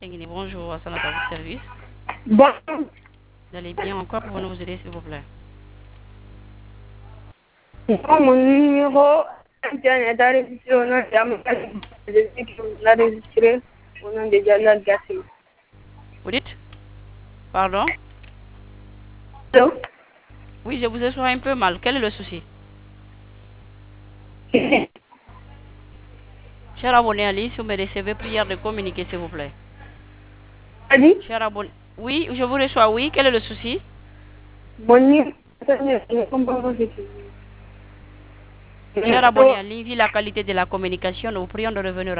Bonjour, à votre service. Bon, Vous allez bien encore pour nous aider, s'il vous plaît. mon numéro internet enregistré au nom enregistré au nom de Jalal Gassi. Vous dites? Pardon? Allô? Oui, je vous ai un peu mal. Quel est le souci? Cher abonné Ali, si vous me recevez, prière de communiquer, s'il vous plaît. Allô? Cher abonné. Oui, je vous reçois, oui. Quel est le souci? Mon numéro internet, je comprends pas ce que tu dis. Cher abonné Ali, vu la qualité de la communication, nous vous prions de revenir